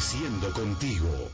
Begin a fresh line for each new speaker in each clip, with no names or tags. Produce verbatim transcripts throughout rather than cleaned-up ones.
creciendo contigo.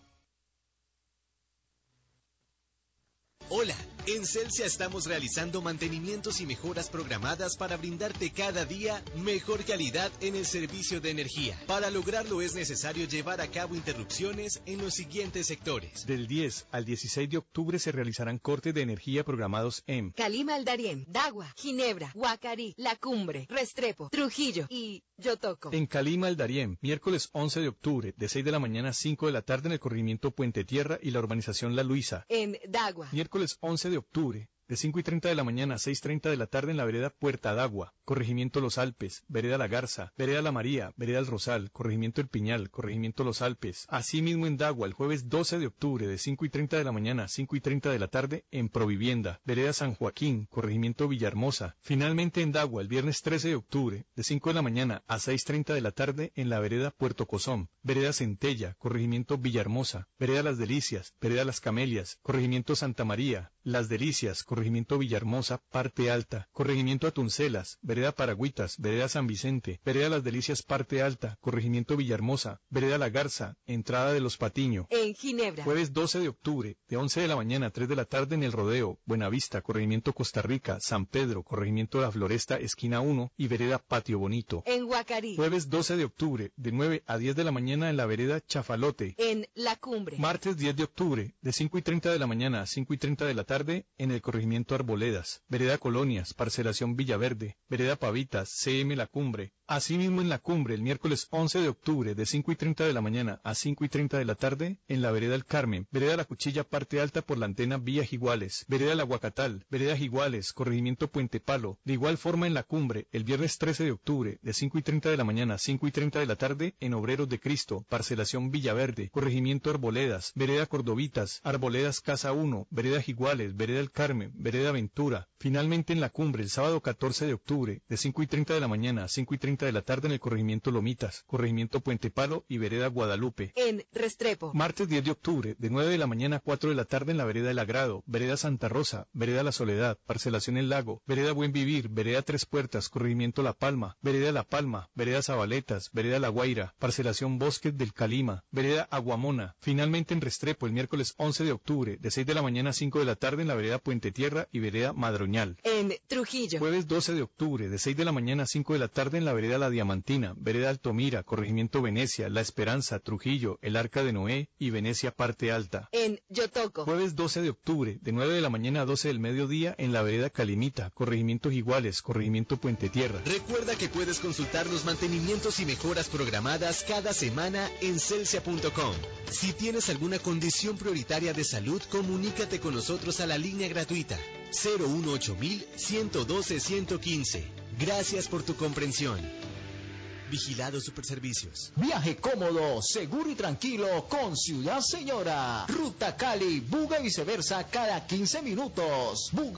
Hola, en Celsia estamos realizando mantenimientos y mejoras programadas para brindarte cada día mejor calidad en el servicio de energía. Para lograrlo es necesario llevar a cabo interrupciones en los siguientes sectores.
Del diez al dieciséis de octubre se realizarán cortes de energía programados en
Calima al Darién, Dagua, Ginebra, Guacarí, La Cumbre, Restrepo, Trujillo y Yotoco.
En Calima al Darién, miércoles once de octubre, de seis de la mañana a cinco de la tarde en el corregimiento Puente Tierra y la urbanización La Luisa.
En Dagua,
miércoles once de octubre, de cinco y treinta de la mañana a seis y treinta de la tarde en la vereda Puerta d'Agua, corregimiento Los Alpes, vereda La Garza, vereda La María, vereda El Rosal, corregimiento El Piñal, corregimiento Los Alpes. Asimismo en Dagua, el jueves doce de octubre, de cinco y treinta de la mañana a cinco y treinta de la tarde en Provivienda, vereda San Joaquín, corregimiento Villahermosa. Finalmente en Dagua, el viernes trece de octubre, de cinco de la mañana a seis y treinta de la tarde en la vereda Puerto Cozón, vereda Centella, corregimiento Villahermosa, vereda Las Delicias, vereda Las Camelias, corregimiento Santa María, Las Delicias, corregimiento Villahermosa, parte alta, corregimiento Atuncelas, vereda Paragüitas, vereda San Vicente, vereda Las Delicias, parte alta, corregimiento Villahermosa, vereda La Garza, entrada de Los Patiño.
En Ginebra,
Jueves doce de octubre, de once de la mañana a tres de la tarde en El Rodeo, Buenavista, corregimiento Costa Rica, San Pedro, corregimiento La Floresta, esquina uno y vereda Patio Bonito.
En Guacarí,
Jueves doce de octubre, de nueve a diez de la mañana en la vereda Chafalote.
En La Cumbre,
Martes diez de octubre, de cinco y treinta de la mañana a cinco y treinta de la tarde en el corregimiento Arboledas, vereda Colonias, parcelación Villaverde, vereda Pavitas, C M La Cumbre. Asimismo en La Cumbre, el miércoles once de octubre, de cinco y treinta de la mañana a cinco y treinta de la tarde, en la vereda El Carmen, vereda La Cuchilla, parte alta por la antena Vía Jiguales, vereda La Guacatal, vereda Jiguales, corregimiento Puente Palo. De igual forma en La Cumbre, el viernes trece de octubre, de cinco y treinta de la mañana a cinco y treinta de la tarde, en Obreros de Cristo, parcelación Villaverde, corregimiento Arboledas, vereda Cordovitas, Arboledas Casa uno, vereda Jiguales, vereda El Carmen, vereda Ventura. Finalmente en La Cumbre, el sábado catorce de octubre, de cinco y treinta de la mañana a cinco y treinta de la tarde en el corregimiento Lomitas, corregimiento Puente Palo y vereda Guadalupe.
En Restrepo,
Martes diez de octubre, de nueve de la mañana a cuatro de la tarde en la vereda El Agrado, vereda Santa Rosa, vereda La Soledad, parcelación El Lago, vereda Buen Vivir, vereda Tres Puertas, corregimiento La Palma, vereda La Palma, vereda Zabaletas, vereda La Guaira, parcelación Bosques del Calima, vereda Aguamona. Finalmente en Restrepo, el miércoles once de octubre, de seis de la mañana a cinco de la tarde en la vereda Puente Tierra y vereda Madroñal.
En Trujillo,
Jueves doce de octubre, de seis de la mañana a cinco de la tarde en la vereda La Diamantina, vereda Altomira, corregimiento Venecia, La Esperanza, Trujillo, El Arca de Noé y Venecia, parte alta.
En Yotoco,
Jueves doce de octubre, de nueve de la mañana a doce del mediodía en la vereda Calimita, corregimiento Iguales, corregimiento Puente Tierra.
Recuerda que puedes consultar los mantenimientos y mejoras programadas cada semana en celsia punto com. Si tienes alguna condición prioritaria de salud, comunícate con nosotros a la línea gratuita cero uno ocho mil ciento doce ciento quince. Gracias por tu comprensión. Vigilado Superservicios.
Viaje cómodo, seguro y tranquilo con Ciudad Señora. Ruta Cali, Buga y viceversa cada quince minutos. Buga